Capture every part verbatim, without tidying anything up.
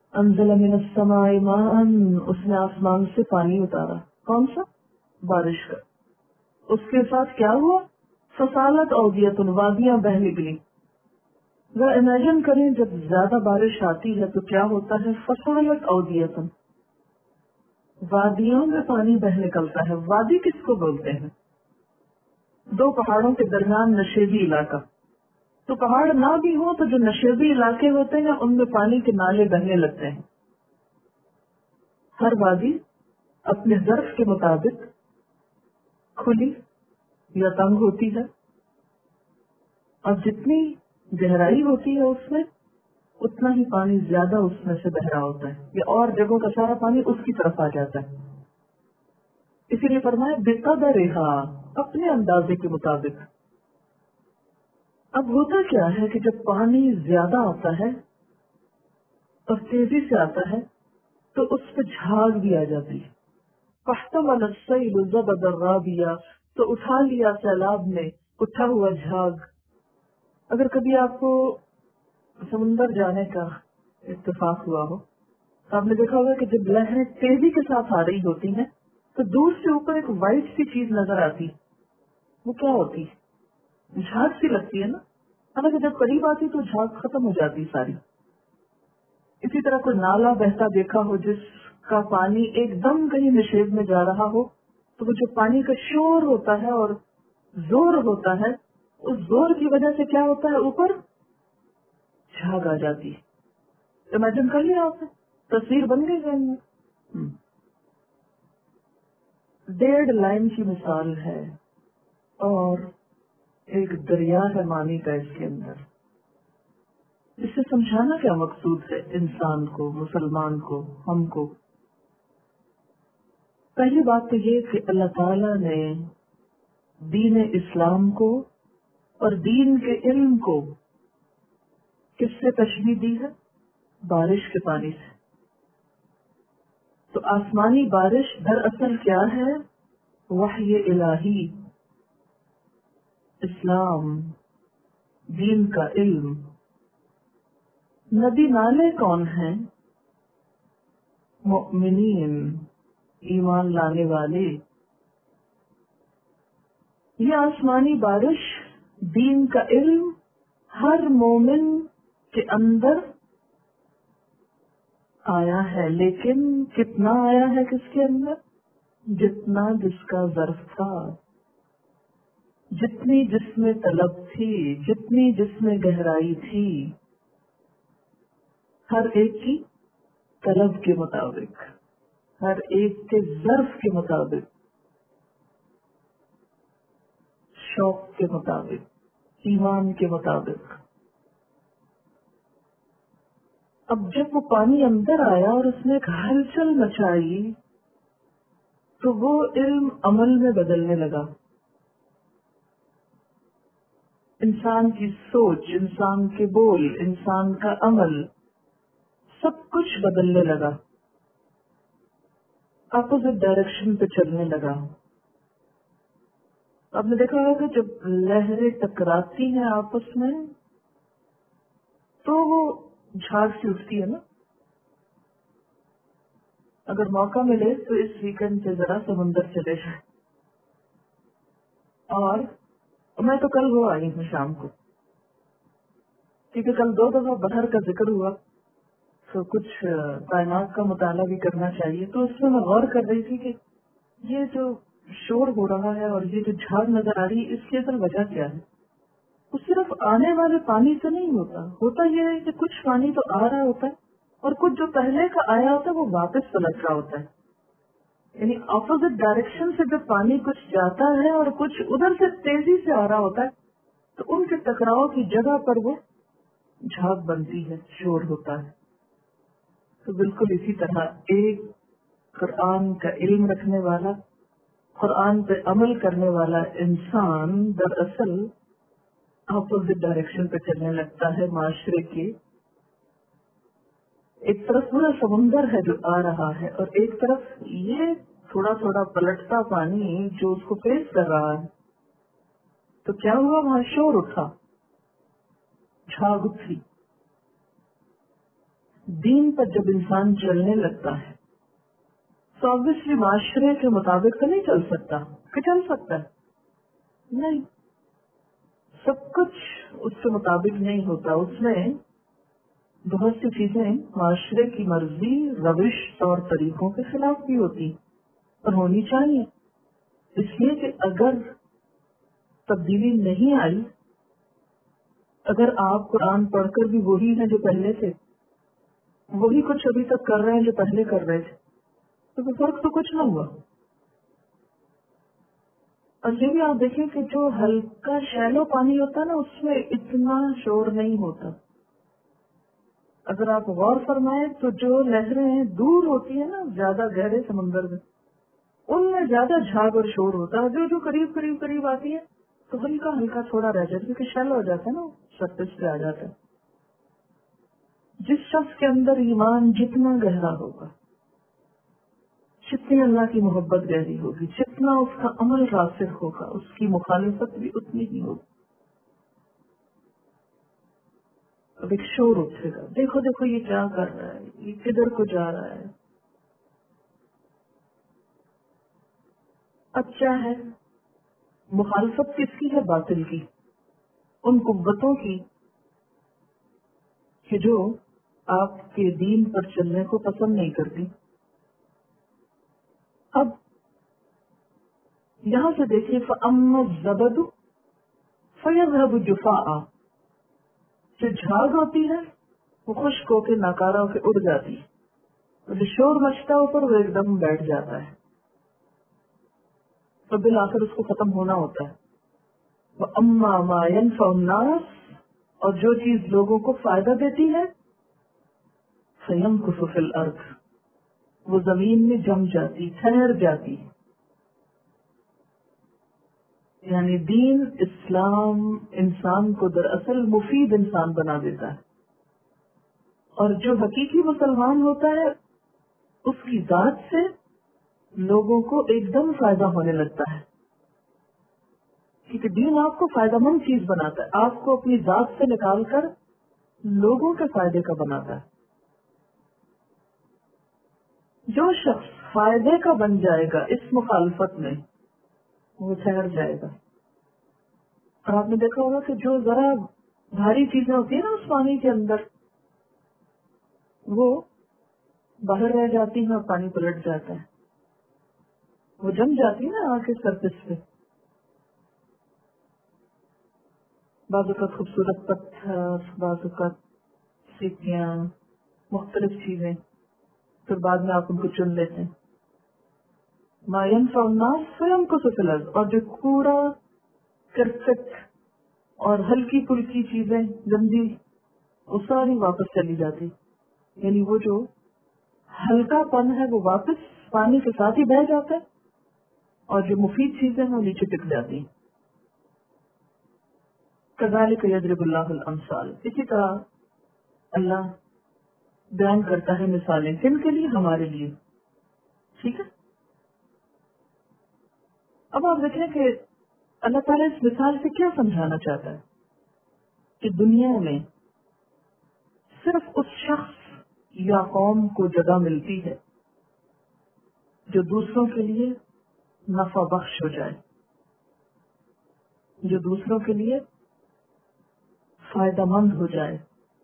انزل من السماء ماء، اس نے آسمان سے پانی اتارا. کون سا؟ بارش کا. اس کے ساتھ کیا ہوا؟ فصالت اودیۃ، وادیاں بہ نکلی. ذرا امیجن کریں جب زیادہ بارش آتی ہے تو کیا ہوتا ہے؟ فصالت اودیۃ، وادیوں میں پانی بہ نکلتا ہے. وادی کس کو بولتے ہیں؟ دو پہاڑوں کے درمیان نشیبی علاقہ. تو پہاڑ نہ بھی ہو تو جو نشیبی علاقے ہوتے ہیں ان میں پانی کے نالے بہنے لگتے ہیں. ہر وادی اپنے ظرف کے مطابق کھلی یا تنگ ہوتی ہے، اور جتنی گہرائی ہوتی ہے اس میں اتنا ہی پانی زیادہ اس میں سے بہ رہا ہوتا ہے، یا اور جگہوں کا سارا پانی اس کی طرف آ جاتا ہے. اسی لیے فرمایا بقدرہا، اپنے اندازے کے مطابق. اب ہوتا کیا ہے کہ جب پانی زیادہ آتا ہے اور تیزی سے آتا ہے تو اس پہ جھاگ بھی آ جاتی ہے. فاحتمل السیل زبد الرابیہ، تو اٹھا لیا سیلاب نے اٹھا ہوا جھاگ. اگر کبھی آپ کو سمندر جانے کا اتفاق ہوا ہو تو آپ نے دیکھا ہوگا کہ جب لہریں تیزی کے ساتھ آ رہی ہوتی ہیں تو دور سے اوپر ایک وائٹ سی چیز نظر آتی. وہ کیا ہوتی؟ جھاگ سی لگتی ہے نا. حالانکہ جب قریب آتی تو جھاگ ختم ہو جاتی ساری. اسی طرح کوئی نالا بہتا دیکھا ہو جس کا پانی ایک دم کہیں نشیب میں جا رہا ہو تو وہ جو پانی کا شور ہوتا ہے اور زور ہوتا ہے، اس زور کی وجہ سے کیا ہوتا ہے؟ اوپر جھاگ آ جاتی ہے. امیجن کر لیا آپ نے، تصویر بن گئی ذہن میں. ڈیڑھ لائن کی مثال ہے اور ایک دریا ہے مانی کا اس کے اندر. اس سے سمجھانا کیا مقصود ہے انسان کو، مسلمان کو، ہم کو؟ پہلی بات تو یہ کہ اللہ تعالی نے دین اسلام کو اور دین کے علم کو کس سے تشبیہ دی ہے؟ بارش کے پانی سے. تو آسمانی بارش دراصل کیا ہے؟ وحی الہی، اسلام، دین کا علم. ندی نالے کون ہیں؟ مؤمنین، ایمان لانے والے. یہ آسمانی بارش دین کا علم ہر مومن کے اندر آیا ہے، لیکن کتنا آیا ہے کس کے اندر؟ جتنا جس کا ظرف تھا، جتنی جس میں طلب تھی، جتنی جس میں گہرائی تھی. ہر ایک کی طلب کے مطابق، ہر ایک کے ظرف کے مطابق، شوق کے مطابق، ایمان کے مطابق. اب جب وہ پانی اندر آیا اور اس نے ایک ہلچل مچائی تو وہ علم عمل میں بدلنے لگا. انسان کی سوچ، انسان کے بول، انسان کا عمل، سب کچھ بدلنے لگا، اپوزٹ ڈائریکشن پہ چلنے لگا. آپ نے دیکھا ہوگا کہ جب لہریں ٹکراتی ہیں آپس میں تو وہ جھاگ سے اٹھتی ہے نا. اگر موقع ملے تو اس ویکنڈ سے ذرا سمندر چلے جائیں. اور میں تو کل وہ آئی ہوں شام کو، کیونکہ کل دو دفعہ بہر کا ذکر ہوا تو کچھ کائنات کا مطالعہ بھی کرنا چاہیے. تو اس میں میں غور کر رہی تھی کہ یہ جو شور ہو رہا ہے اور یہ جو جھاگ نظر آ رہی ہے اس کی اصل وجہ کیا ہے؟ وہ صرف آنے والے پانی سے نہیں ہوتا. ہوتا یہ ہے کہ کچھ پانی تو آ رہا ہوتا ہے اور کچھ جو پہلے کا آیا ہوتا ہے وہ واپس پلٹ رہا ہوتا ہے. یعنی اپوزٹ ڈائریکشن سے جب پانی کچھ جاتا ہے اور کچھ ادھر سے تیزی سے آ رہا ہوتا ہے تو ان کے ٹکراؤ کی جگہ پر وہ جھاگ بنتی ہے، شور ہوتا ہے. تو بالکل اسی طرح ایک قرآن کا علم رکھنے والا، قرآن پہ عمل کرنے والا انسان دراصل اپوزٹ ڈائریکشن پہ چلنے لگتا ہے. معاشرے کے ایک طرف پورا سمندر ہے جو آ رہا ہے اور ایک طرف یہ تھوڑا تھوڑا پلٹتا پانی جو اس کو فیس کر رہا ہے. تو کیا ہوا؟ وہاں شور اٹھا، جھاگ اٹھی. دین پر جب انسان چلنے لگتا ہے تو obviously معاشرے کے مطابق تو نہیں چل سکتا، کہ چل سکتا ہے؟ نہیں، سب کچھ اس کے مطابق نہیں ہوتا، اس میں بہت سی چیزیں معاشرے کی مرضی، روش، طور طریقوں کے خلاف بھی ہوتی اور ہونی چاہیے، اس لیے کہ اگر تبدیلی نہیں آئی، اگر آپ قرآن پڑھ کر بھی وہی ہیں جو پہلے تھے، وہی کچھ ابھی تک کر رہے ہیں جو پہلے کر رہے تھے، تو کوئی فرق تو کچھ نہ ہوا۔ اور یہ بھی آپ دیکھیں کہ جو ہلکا شیلو پانی ہوتا ہے نا، اس میں اتنا شور نہیں ہوتا۔ اگر آپ غور فرمائیں تو جو لہریں دور ہوتی ہیں نا، زیادہ گہرے سمندر میں، ان میں زیادہ جھاگ اور شور ہوتا ہے، جو جو قریب قریب قریب آتی ہے تو ہلکا ہلکا تھوڑا رہ جاتا ہے، کیونکہ شیلو ہو جاتا ہے نا، سرفیس پہ آ جاتا ہے۔ جس شخص کے اندر ایمان جتنا گہرا ہوگا، جتنی اللہ کی محبت گہری ہوگی، جتنا اس کا عمل راسخ ہوگا، اس کی مخالفت بھی اتنی ہی ہوگی۔ اب ایک شور اٹھے گا، دیکھو دیکھو یہ کیا کر رہا ہے، یہ کدھر کو جا رہا ہے۔ اب کیا ہے، مخالفت کس کی ہے؟ باطل کی، ان قوتوں کی کہ جو آپ کے دین پر چلنے کو پسند نہیں کرتی۔ اب یہاں سے دیکھیے، فَأَمَّا الزَّبَدُ فَيَذْهَبُ جُفَاءً، جو جھاگ ہوتی ہے وہ خشک ہو کے ناکارہ ہو کے اڑ جاتی ہے، اور جو شور مچتا ہے اوپر وہ ایک دم بیٹھ جاتا ہے، تو بالآخر اس کو ختم ہونا ہوتا ہے۔ وَأَمَّا مَا يَنْفَعُ النَّاسَ، اور جو چیز لوگوں کو فائدہ دیتی ہے، فَيَمْكُثُ فِي الْأَرْضِ، وہ زمین میں جم جاتی، ٹھہر جاتی۔ یعنی دین اسلام انسان کو دراصل مفید انسان بنا دیتا ہے، اور جو حقیقی مسلمان ہوتا ہے اس کی ذات سے لوگوں کو ایک دم فائدہ ہونے لگتا ہے، کیونکہ دین آپ کو فائدہ مند چیز بناتا ہے، آپ کو اپنی ذات سے نکال کر لوگوں کے فائدے کا بناتا ہے۔ جو شخص فائدے کا بن جائے گا اس مخالفت میں، وہ ٹھہر جائے گا۔ اور آپ نے دیکھا ہوگا کہ جو ذرا بھاری چیزیں ہوتی ہیں نا اس پانی کے اندر، وہ باہر رہ جاتی ہیں اور پانی پلٹ جاتا ہے، وہ جم جاتی ہے نا آ کے سرفیس پہ۔ بعض اوقات خوبصورت پتھر، بعض اوقات سیکیاں، مختلف چیزیں، پھر بعد میں آپ ان کو چن لیتے ہیں۔ ما ينفع الناس فيمكث في الأرض، اور جو کوڑا کرکٹ اور ہلکی پھلکی چیزیں گندی، وہ ساری واپس چلی جاتی، یعنی وہ جو ہلکا پن ہے وہ واپس پانی کے ساتھ ہی بہ جاتا ہے، اور جو مفید چیزیں ہیں وہ نیچے ٹک جاتی۔ كذلك يضرب الله الأمثال، اسی طرح اللہ بیان کرتا ہے مثالیں، کن کے لیے؟ ہمارے لیے، ٹھیک ہے۔ اب آپ دیکھیں کہ اللہ تعالیٰ اس مثال سے کیا سمجھانا چاہتا ہے، کہ دنیا میں صرف اس شخص یا قوم کو جگہ ملتی ہے جو دوسروں کے لیے نفع بخش ہو جائے، جو دوسروں کے لیے فائدہ مند ہو جائے،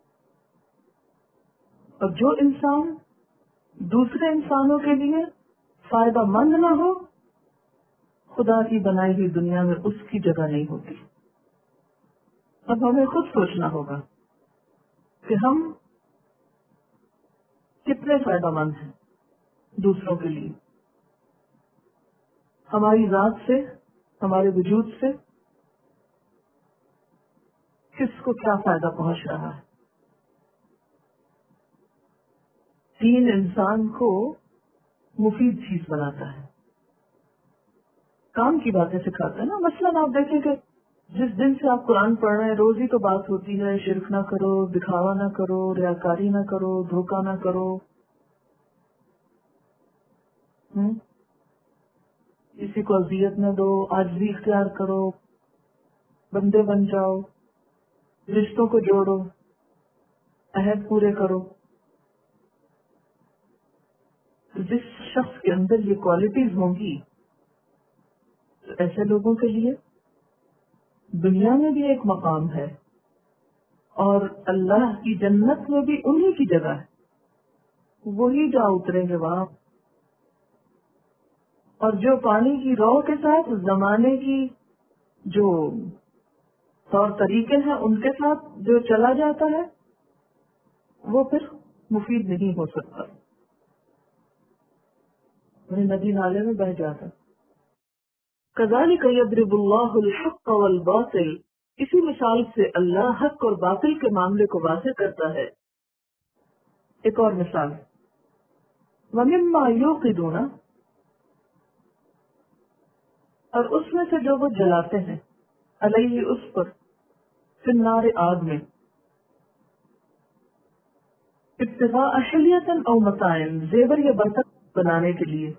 اور جو انسان دوسرے انسانوں کے لیے فائدہ مند نہ ہو، خدا کی بنائی ہوئی دنیا میں اس کی جگہ نہیں ہوتی۔ اب ہمیں خود سوچنا ہوگا کہ ہم کتنے فائدہ مند ہیں دوسروں کے لیے، ہماری ذات سے، ہمارے وجود سے کس کو کیا فائدہ پہنچ رہا ہے۔ دین انسان کو مفید چیز بناتا ہے، کام کی باتیں سکھاتا ہے نا۔ مثلاً آپ دیکھیں کہ جس دن سے آپ قرآن پڑھ رہے ہیں، روز ہی تو بات ہوتی ہے شرک نہ کرو، دکھاوا نہ کرو، ریاکاری نہ کرو، دھوکہ نہ کرو، ہم؟ کسی کو اذیت نہ دو، عاجزی اختیار کرو، بندے بن جاؤ، رشتوں کو جوڑو، عہد پورے کرو۔ اندر یہ کوالٹیز ہوں گی تو ایسے لوگوں کے لیے دنیا میں بھی ایک مقام ہے اور اللہ کی جنت میں بھی انہی کی جگہ ہے، وہی جا اتریں گے وہاں. اور جو پانی کی رو کے ساتھ زمانے کی جو طور طریقے ہیں ان کے ساتھ جو چلا جاتا ہے وہ پھر مفید نہیں ہو سکتا، ندی نالے میں بہ جاتا. كذلك يضرب الله الحق والباطل، اسی مثال سے اللہ حق اور باطل کے معاملے کو واضح کرتا ہے. ایک اور مثال، وَمِمَّا يُوقِدُونَ، اور اس میں سے جو وہ جلاتے ہیں، علیہ اس پر، فی النار آگ میں، ابتغاء حلیۃ او متاع، زیور یا برکت بنانے کے لیے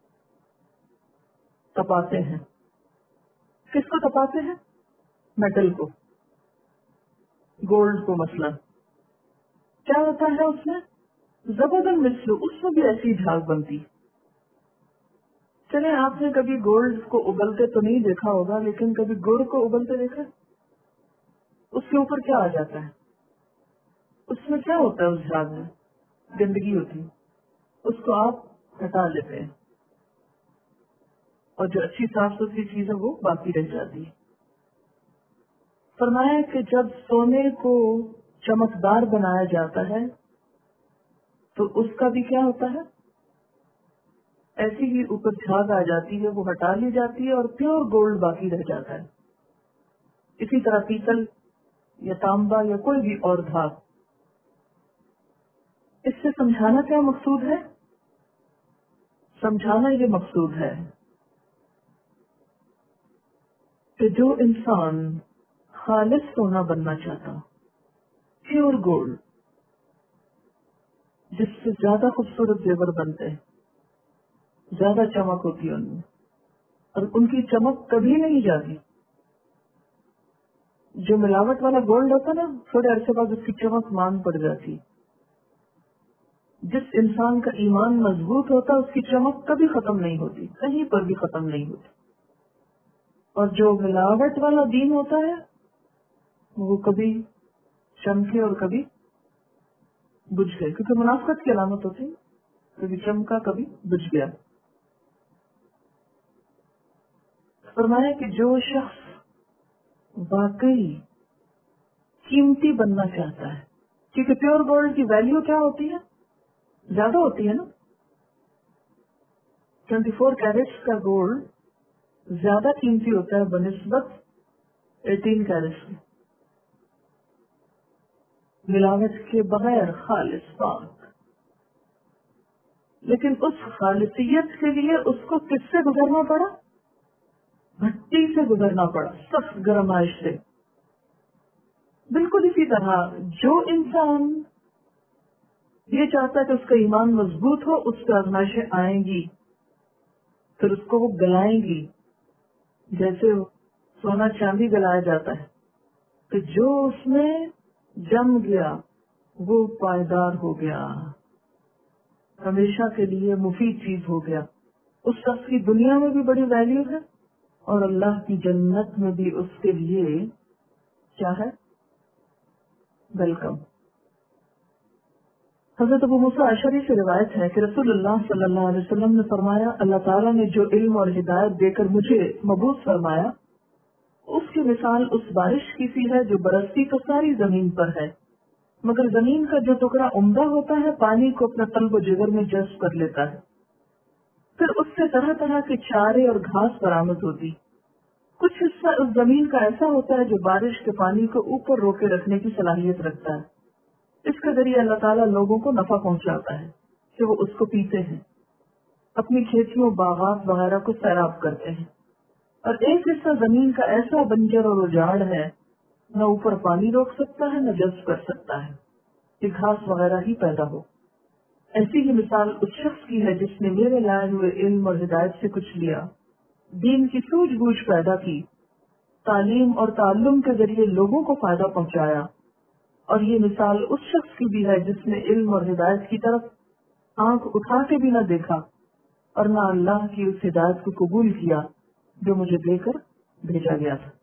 تپاتے ہیں. کس کو تپاتے ہیں؟ میٹل کو، گولڈ کو مثلا. کیا ہوتا ہے اس میں؟ زبردن مثلو، اس میں بھی ایسی جھاگ بنتی. چلے آپ نے کبھی گولڈ کو ابلتے تو نہیں دیکھا ہوگا، لیکن کبھی گڑ کو ابلتے دیکھا؟ اس کے اوپر کیا آ جاتا ہے؟ اس میں کیا ہوتا ہے؟ اس جھاگ میں گندگی ہوتی ہے، اس کو آپ ہٹا لیتے ہیں اور جو اچھی صاف ستھری چیز ہے وہ باقی رہ جاتی ہے. فرمایا کہ جب سونے کو چمکدار بنایا جاتا ہے تو اس کا بھی کیا ہوتا ہے؟ ایسی ہی اوپر جھاگ آ جاتی ہے، وہ ہٹا لی جاتی ہے اور پیور گولڈ باقی رہ جاتا ہے. اسی طرح پیتل یا تانبا یا کوئی بھی اور دھات. اس سے سمجھانا کیا مقصود ہے؟ سمجھانا یہ مقصود ہے کہ جو انسان خالص سونا بننا چاہتا، پیور گولڈ، جس سے زیادہ خوبصورت زیور بنتے ہیں، زیادہ چمک ہوتی ہے ان میں، اور ان کی چمک کبھی نہیں جاتی. جو ملاوٹ والا گولڈ ہوتا نا، تھوڑے عرصے بعد اس کی چمک مان پڑ جاتی. جس انسان کا ایمان مضبوط ہوتا اس کی چمک کبھی ختم نہیں ہوتی، کہیں پر بھی ختم نہیں ہوتی. اور جو ملاوٹ والا دین ہوتا ہے وہ کبھی چمکے اور کبھی بجھ گئے، کیونکہ منافقت کی علامت ہوتی ہے، کبھی چمکا کبھی بجھ گیا. فرمایا کہ جو شخص واقعی قیمتی بننا چاہتا ہے، کیونکہ پیور گولڈ کی ویلیو کیا ہوتی ہے؟ زیادہ ہوتی ہے نا. ٹوینٹی فور کیرٹس کا گولڈ زیادہ قیمتی ہوتا ہے بنسبت ایٹین کیرٹس کے، ملاوٹ کے بغیر خالص پاک. لیکن اس خالصیت کے لیے اس کو کس سے گزرنا پڑا؟ بھٹی سے گزرنا پڑا، سخت گرمائش سے. بالکل اسی طرح جو انسان یہ چاہتا ہے کہ اس کا ایمان مضبوط ہو، اس پہ آزمائشیں آئیں گی، پھر اس کو وہ گلائیں گی، جیسے سونا چاندی گلایا جاتا ہے. کہ جو اس میں جم گیا وہ پائیدار ہو گیا، ہمیشہ کے لیے مفید چیز ہو گیا. اس شخص کی دنیا میں بھی بڑی ویلیو ہے اور اللہ کی جنت میں بھی اس کے لیے کیا ہے؟ ویلکم. حضرت ابو موسیٰ اشعری سے روایت ہے کہ رسول اللہ صلی اللہ علیہ وسلم نے فرمایا، اللہ تعالیٰ نے جو علم اور ہدایت دے کر مجھے مبعوث فرمایا، اس کی مثال اس بارش کی سی ہے جو برستی تو ساری زمین پر ہے، مگر زمین کا جو ٹکڑا عمدہ ہوتا ہے پانی کو اپنا قلب و جگر میں جذب کر لیتا ہے. پھر اس سے طرح طرح کے چارے اور گھاس برآمد ہوتی. کچھ حصہ اس زمین کا ایسا ہوتا ہے جو بارش کے پانی کو اوپر روکے رکھنے کی صلاحیت رکھتا ہے. اس کے ذریعے اللہ تعالیٰ لوگوں کو نفع پہنچاتا ہے کہ وہ اس کو پیتے ہیں، اپنی کھیتیوں، باغات وغیرہ کو سیراب کرتے ہیں. اور ایک حصہ زمین کا ایسا بنجر اور اجاڑ ہے، نہ اوپر پانی روک سکتا ہے نہ جذب کر سکتا ہے کہ گھاس وغیرہ ہی پیدا ہو. ایسی ہی مثال اس شخص کی ہے جس نے میرے لائے ہوئے علم اور ہدایت سے کچھ لیا، دین کی سوجھ بوجھ پیدا کی، تعلیم اور تعلم کے ذریعے لوگوں کو فائدہ پہنچایا. اور یہ مثال اس شخص کی بھی ہے جس نے علم اور ہدایت کی طرف آنکھ اٹھا کے بھی نہ دیکھا اور نہ اللہ کی اس ہدایت کو قبول کیا جو مجھے دے کر بھیجا گیا تھا.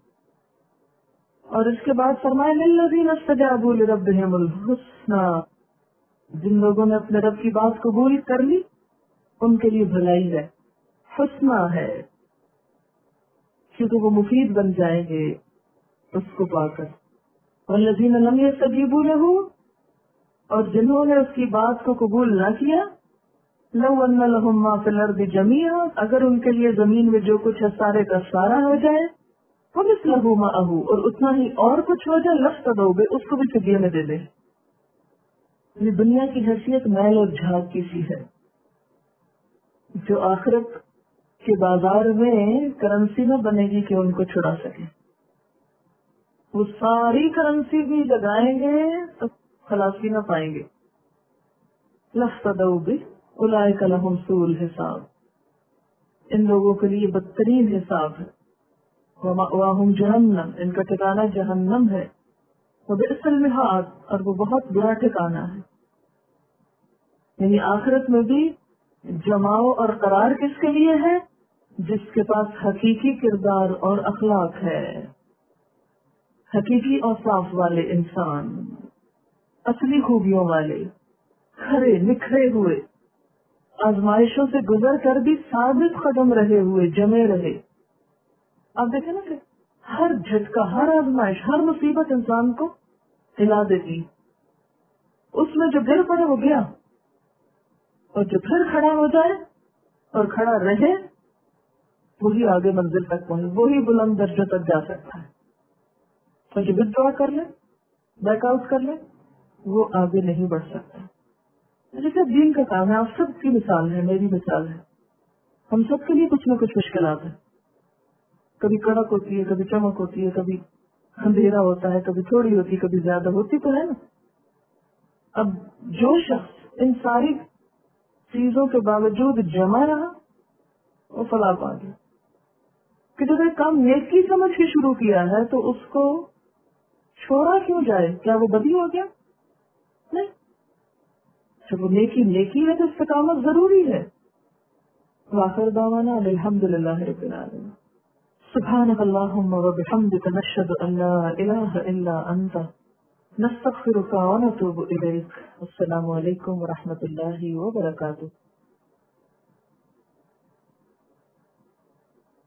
اور اس کے بعد فرمایا للذین استجابوا لربہم الحسنی، جن لوگوں نے اپنے رب کی بات قبول کر لی ان کے لیے بھلائی ہے، حسنہ ہے، کیونکہ وہ مفید بن جائیں گے اس کو پا کر. والذین لم یستجیبوا لہ، اور جنہوں نے اس کی بات کو قبول نہ کیا، لو ان لہم ما فی الارض جمیعا، اگر ان کے لیے زمین میں جو کچھ ہے سارے کا سارا ہو جائے، ومثلہ معہ، اور اتنا ہی اور کچھ ہو جائے، لافتدوا بہ، اس کو بھی فدیے میں دے دے. یہ دنیا کی حیثیت میل اور جھاگ کی سی ہے، جو آخرت کے بازار میں کرنسی نہ بنے گی کہ ان کو چھڑا سکے. وہ ساری کرنسی بھی لگائیں گے تو خلاصی نہ پائیں گے. لافتدوا بہ اولئک لہم سوء الحساب، ان لوگوں کے لیے بدترین حساب ہے. ومأواہم جہنم، ان کا ٹھکانہ جہنم ہے. وبئس المہاد، اور وہ بہت برا ٹھکانہ ہے. یعنی آخرت میں بھی جماؤ اور قرار کس کے لیے ہے؟ جس کے پاس حقیقی کردار اور اخلاق ہے، حقیقی اوصاف والے انسان، اصلی خوبیوں والے، کھرے نکھرے ہوئے، آزمائشوں سے گزر کر بھی ثابت قدم رہے ہوئے، جمے رہے. آپ دیکھیں نا کہ ہر جھٹکا، ہر آزمائش، ہر مصیبت انسان کو ہلا دیتی. اس میں جو گر پڑے وہ گیا، اور جو پھر کھڑا ہو جائے اور کھڑا رہے وہی آگے منزل تک پہنچے، وہی بلند درجوں تک جا سکتا ہے. تو جو ودرا کر لے، بیک آؤٹ کر لے، وہ آگے نہیں بڑھ سکتا. جیسے دین کا کام ہے، آپ سب کی مثال ہے، میری مثال ہے. ہم سب کے لیے کچھ نہ کچھ مشکلات ہیں. کبھی کڑک ہوتی ہے، کبھی چمک ہوتی ہے، کبھی اندھیرا ہوتا ہے، کبھی تھوڑی ہوتی، کبھی زیادہ ہوتی تو ہے نا. اب جو شخص ان ساری چیزوں کے باوجود جمع رہا وہ فلاح پا گیا. کہ جب ایک کام نیکی سمجھ کے شروع کیا ہے تو اس کو چھوڑا کیوں جائے؟ کیا وہ بدی ہو گیا؟ نہیں. جب وہ نیکی نیکی ہے تو استقامت ضروری ہے. وآخر دعوانا الحمدللہ رب العالمین. سبحانک اللہم وبحمدک نشہد ان لا الہ الا انت نستغفرک ونتوب الیک. السلام علیکم ورحمۃ اللہ وبرکاتہ.